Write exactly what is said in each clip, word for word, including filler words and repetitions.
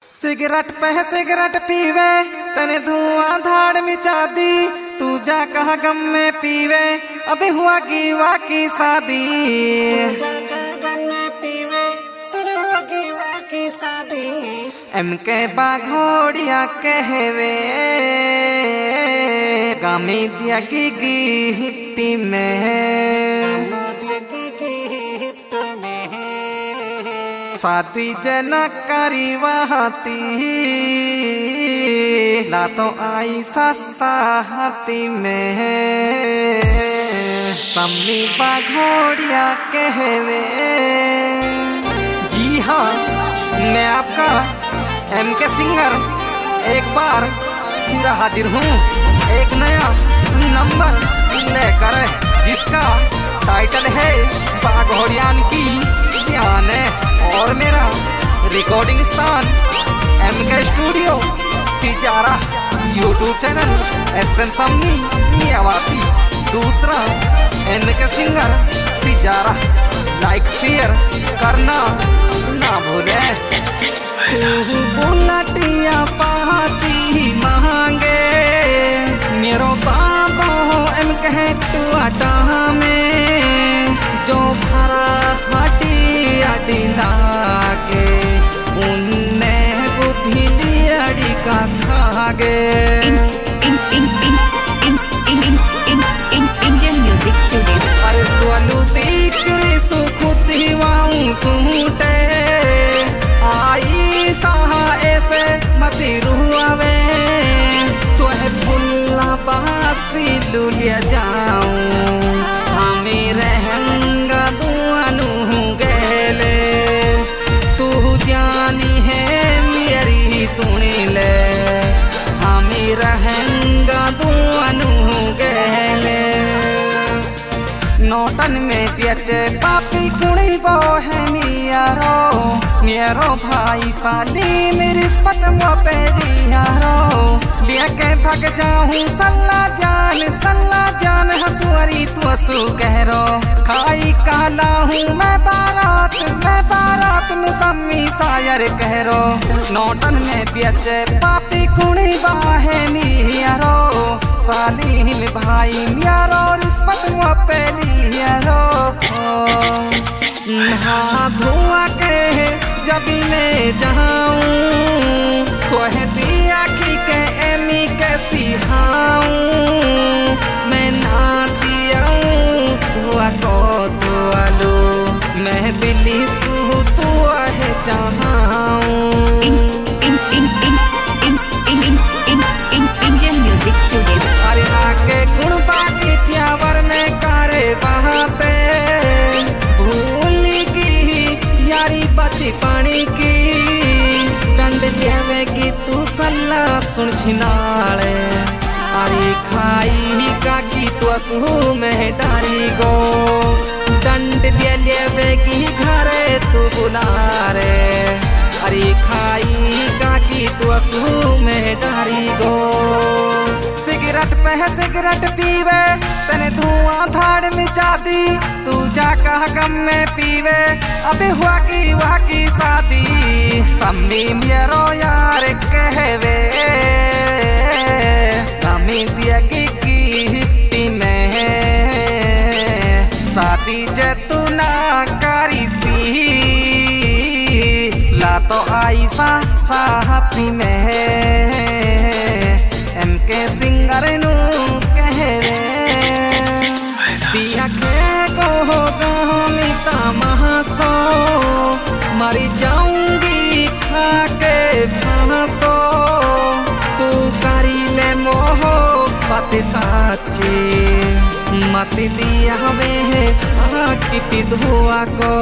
Cigarette पे cigarette पीवे तने धुआं धाड़ मिचा दी, तू जा कहा गम में पीवे अभी हुआ की वा की शादी। एम के बाघोड़िया कहवे गामी दिया की गिफ्टी में शादी जना करी वहाती ला तो आई साथी में सम्मी बाघोड़िया कहवे। जी हाँ, मैं आपका एम के सिंगर एक बार फिर हाजिर हूँ एक नया नंबर लेकर, जिसका टाइटल है बाघोड़ियान की सियान है। और मेरा रिकॉर्डिंग स्थान M K studio Tijara, YouTube channel S M Sammi Miyawati. दूसरा एम के सिंगर तिजारा, लाइक शेयर करना ना भूले। बुलटिया पाती मांगे मेरो बाबो एम कहे तू आटा में जो भरा हटी अड़ी लागे उनने बुद्धि लियड़ी का खागे। Indian music studio. अरे तू सीख सुखुती वाऊं सूटे आई सहा ऐसे मती रुआवे तो है बुल्ला बासी लुलिया जाऊं हमें रहंगा दुआनु गहले तू जानी है मेरी सुनी ले हमें रहंगा दुआनु गहले। नौतन में पियचे पापी कुड़ी वो है नियारो मेरो भाई साली मेरी पतंगों पे दियारो लिया के भग जाऊं सल्ला जान सल्ला जान हसुअरी तू असु कहरो खाई काला हूँ मैं बारात मैं बारात नु सम्मी शायर कहरो। नौटन में पियचे पापी कुड़ी बाहे मियारो साली में भाई मियारो रिश्वत वो पे लियारो। नहा धुआ के जब मैं जाऊं कह दिया कि के एमी के सिहाऊं मैं ना दियाऊं धुआ को धुआ लो मैं दिल्ली सू तू है चाहूं। Indian music studio. अरे आके गुण बाकी प्यावर में करे बहाते भूली की यारी बची पानी की डंड लेवेगी तू सल्ला सुन छिनाले अरे खाई काकी तू असू में डारी गो डंड ले लेवेगी घरे तू बुला रे अरे खाई काकी तू असू में डारी गो। सिगरेट पे सिगरेट पीवे तने धुआं धाड़ मिचा दी, तू जा कहा गम में पीवे अभी हुआ की वहा की शादी। सम्मी मेरो यार कहवे गामी दिया की गिफ्टी में शादी जे तू ना करी थी ला तो आई सा साथी में एम के सिंगर नु कहवे दिया के को गामिता महासो मरी जाऊंगी खा के फांसो तू करी ले मोह पति साची मत दिया वे आकी पिधुआ को।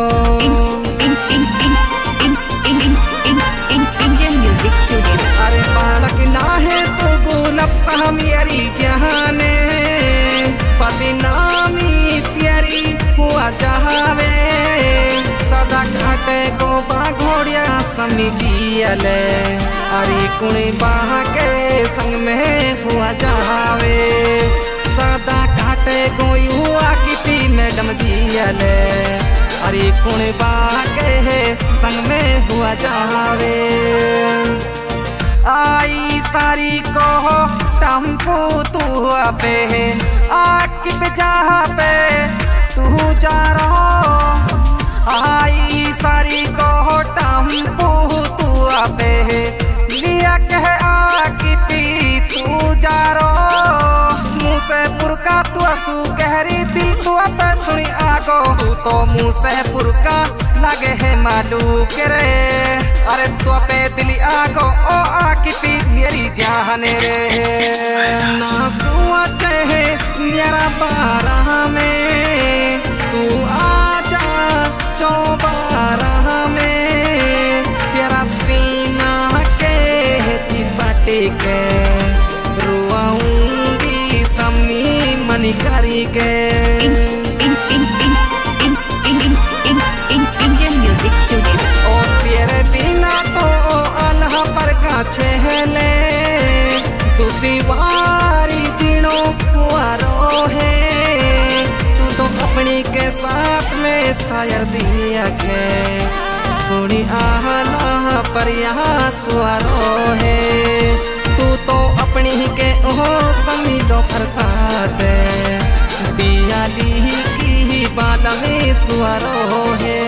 Indian music studio. अरे बालक ना है तो गुलाब सा मेरी जहाने पति नामी तेरी हुआ जहावे सदा घाटे को बाघोड़िया समिजियले अरे कुणी बाह के संग में हुआ जहावे सदा घाटे को हुआ किटी मैडम जियले अरे कुण बाके संग में हुआ जावे। आई सारी को टम्पू तू पे आके पे जहाँ पे तू जा रहो। आई सारी को टम्पू तू पे लिया कह आके पी तू जा रहो। मुँह से पुरका तू असू गहरी दिल तू पे सुनी आगो। तू तो मुँह से पुरका लगे है मालूक रे। अरे तो पे दिली आगो ओ आकी पी मेरी जान रे। ना सुआते है मेरा बारह में तू आजा चौबारह में। तेरा सीना के चिपटे के रुआऊंगी सम्मी मनी करी के। और तेरे बिना तो अल्लाह पर का छहले दूसरी बारी जीनो वारो है। तू तो अपनी के साथ में शायर दिया के सुनी आहला पर यहाँ सुरो है। तू तो अपनी के ओह समी दो प्रसाद दिया ली की बाला में सुरो है।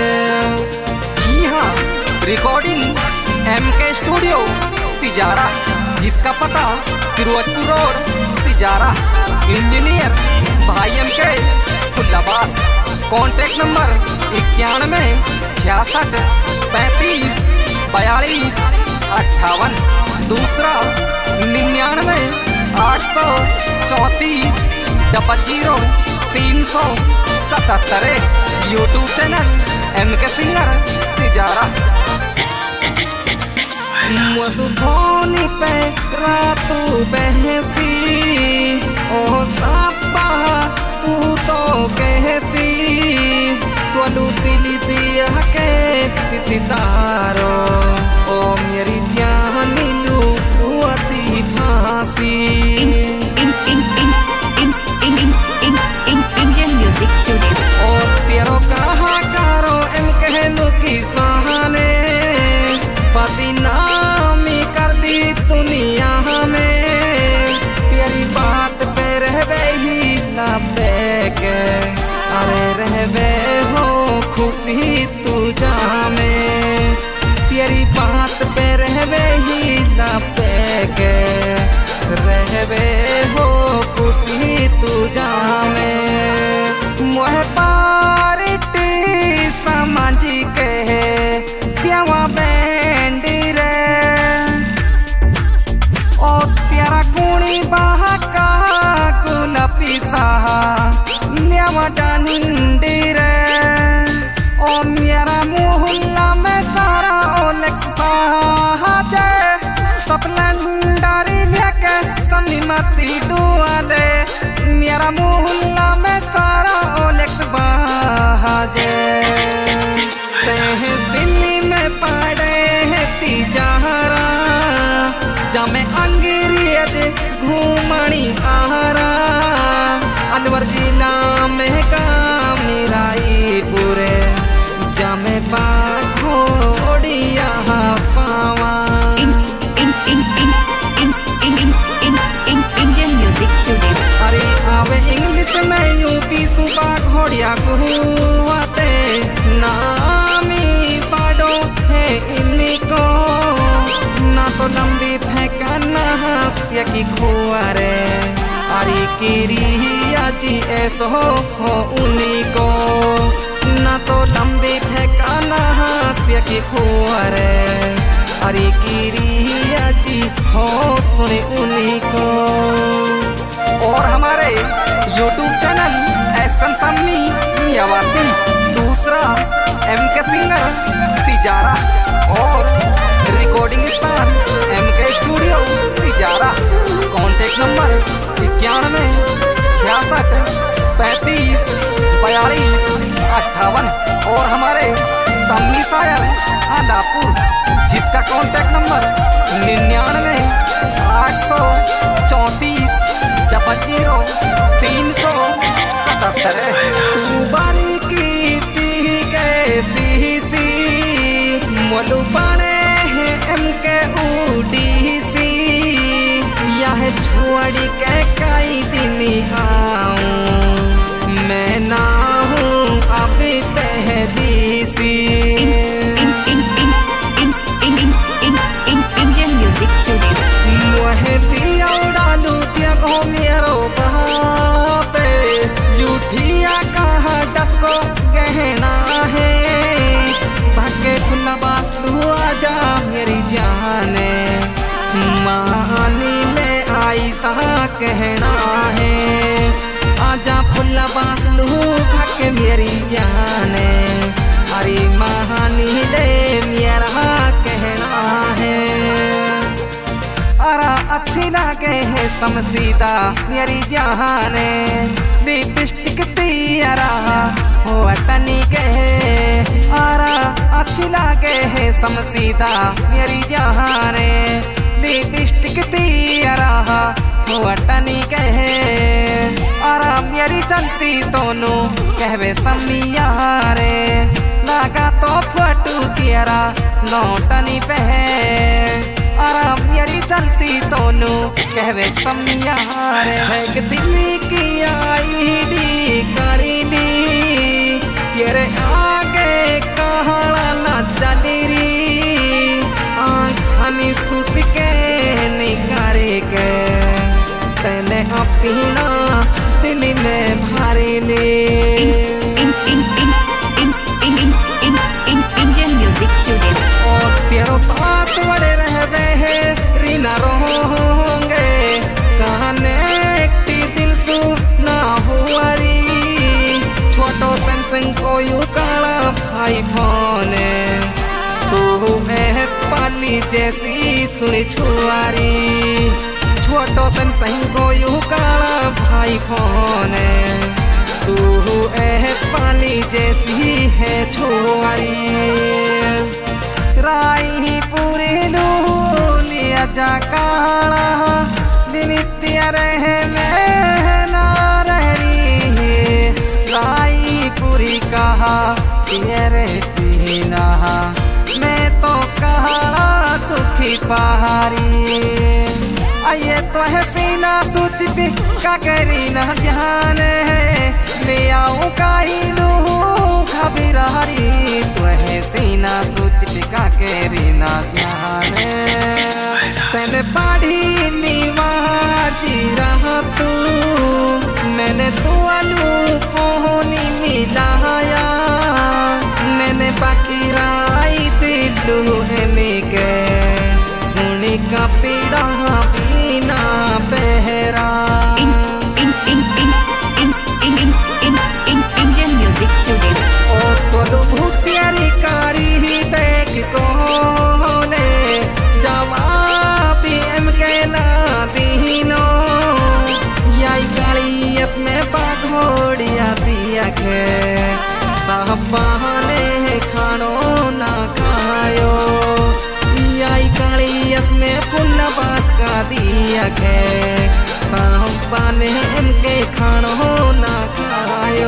Recording M K studio Tijara, जिसका पता तिरुवतपुर रोड तिजारा। इंजीनियर भाई M K Khullabas. Contact number इक्यानवे छियासठ पैंतीस बयालीस अट्ठावन। दूसरा निन्यानवे आठ सौ चौंतीस डबल जीरो तीन सौ सतहत्तर। YouTube channel M K singer Tijara. मसुधोनी पे रातू बहसी ओ सापा तू तो कहसी। तोलू दिली दिया के सितारो ओ मेरी जान नीलू हुआती फांसी। Indian music studio. ओ तेरो कहा करो एम कहलू की सहाने पति नामी कर दी दुनिया में। तेरी बात पे रहवे ही लपे के अरे रहवे हो खुशी तू जा में। तेरी बात पे रहवे ही लपे के रहवे हो खुशी तू जा में। मोह पारिटी समाजी के क्या बैंडी रे ओ तेरा गुणी बहका गुलाबी साहा न्यावा डंडी रे। ओ मेरा मोहल्ला में सारा ओलेक्स बाजे सपलंडारी लेके समनी मती डुआले। मेरा मोहल्ला में सारा ओलेक्स बाजे दिल्ली में पड़े है तिजारा। जमे अंग्रेज घूमणी आहारा। अलवर जिला में काम निराई पूरे जमे बाघोड़िया पावा। Indian music studio. अरे आवे इंग्लिश में यूपी सुबह घोड़िया गुआते नामी पाडो है इनको। ना तो लंबी फेंकना हास्य की खुआरे अरे किरिया जी ऐसो हो उन्हीं को। ना तो लंबी फेंकना हास्य की खुआरे अरे किरिया जी हो सुने उन्हीं को। और हमारे यूट्यूब चैनल एसन सम्मी मियावाती। दूसरा एम के सिंगर तिजारा। और रिकॉर्डिंग स्थान M K studio Tijara. Contact number इक्यानवे छियासठ पैंतीस बयालीस अट्ठावन। और हमारे सम्मी शायर आलापुर, जिसका कॉन्टैक्ट नंबर निन्यानवे आठ सौ चौंतीस डबल जीरो तीन सौ सतहत्तर। बारीकी पी कैसी सी मोलू पाने हैं एम के उड़ी छोड़ी के कई दिन आऊं, मैं ना हूँ अभी पहली सी। Indian Music Studio. मोहे पिया डालू दिया गो मेरो बापे, लूठिया कहा डसको गहना है, भागे खुला बासलू आजा मेरी जाने, मानी ले आई सा कहना है, आजा फुल्ला बासलू भागे मेरी जाने, अरे मानी ले मेरा कहना है। अरा अच्छी लागे है समसीदा मेरी जाने, लिपस्टिक पियरा हो तनी के, अरा अच्छी लागे है समसीदा मेरी जाने, लिपस्टिक पियरा हो तनी के, अरा मेरी चलती दोनों कहवे समिया रे, लगा तो फटू तेरा लौटनी पे, आराम मेरी चलती दोनों कहवे समिया रे, है दिल्ली की आईडी करीनी, तेरे आगे कहला ना चली री, आँखनी सुस के निकारे के, तेने अपना दिल में भारी ने। Indian Music Studio. ओ तेरो पास बड़े रहवे है रीना रोंगे, कहने एकटी दिल सु ना हुआरी, छोटो सैमसंग को यू काला भाई फोने, तू ए पानी जैसी सुनी छुआरी, छोटो सैमसंग को यू काला भाई फोने, तू ए पानी जैसी है छुआरी, राई पूरी लिया जा काला, नित्य रहे मैं ना रही, राई पूरी कहा तेरे पीना, मैं तो कहला दुखी पहाड़ी, आइए तो है सीना सूच भी का करी न जाने, ले आऊं काई लू खबरारी, तो है सीना सूच भी का करी न जाने, तेने पढ़ी निवाजी रहा तू, मैंने तो आलू फोनी मिलाया, मैंने बाकी राई दिलू है मेके, सुनी का पीड़ा बिना पहरा। Indian Music Studio. ओ तोलू भूतियारी कारी ही देख कोने, जवाब एम के ना दीनो, याई काली इसमें बाघोड़िया दिया के, साहबाने खानो ना खायो, आई काली इसमें फुल बास का दिया के, साहबाने इनके खानो ना खायो,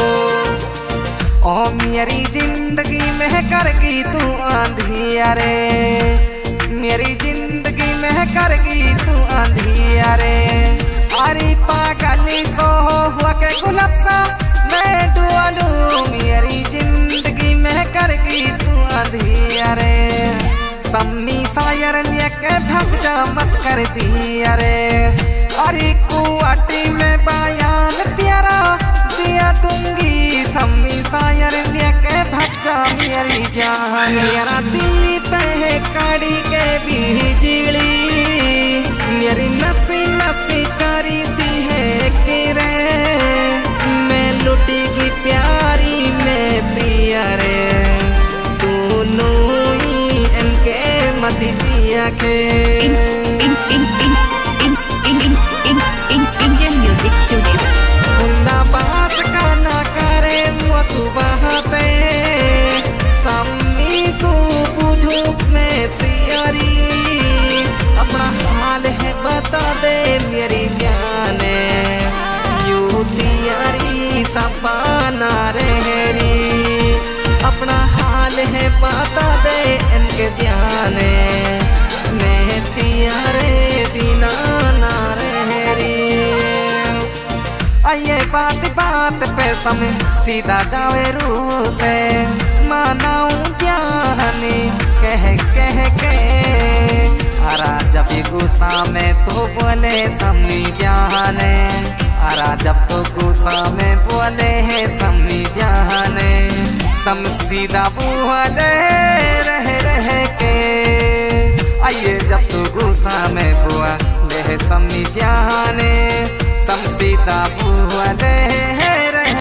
ओ मेरी जिंदगी में करगी तू आंधिया रे, मेरी जिंदगी में करगी तू आंधिया रे, अरे पागली सो हुआ के गुलाब सा मैं डुआलू, मेरी जिंदगी में करगी तू आंधिया रे, सम्मी सायर लेके भाग जा मत कर दिया रे, अरे कुआटी में बयान तेरा दिया दूंगी, सम्मी सायर लेके भाग जा मेरी जान, मेरा दिल्ली पे कड़ी के बिजली, मेरी नसी नसी करी दी है किरे, मैं लुटेगी प्यारी में दिया रे, दोनों ही इनके मत दिया के। Indian Music Studio. खुला बात का ना करे वो सुबह ते, सम्मी सु बुझू में तैयारी, अपना हाल है बता दे मेरी जाने, यू तैयारी सपाना रहरी, अपना हाल है बता दे इनके जाने, मैं तियारे बिना ना रह बात बात पे समय सीधा जावे रू से मानाऊं जाने कह कह के अरा जब गुस्सा में तो बोले समझी जाने अरा जब तो गुस्सा में बोले है समझी जाने सम सीधा बोले रह रह के आइए जब तो गुस्सा में बोले है समझी जाने सम सीधा बोले है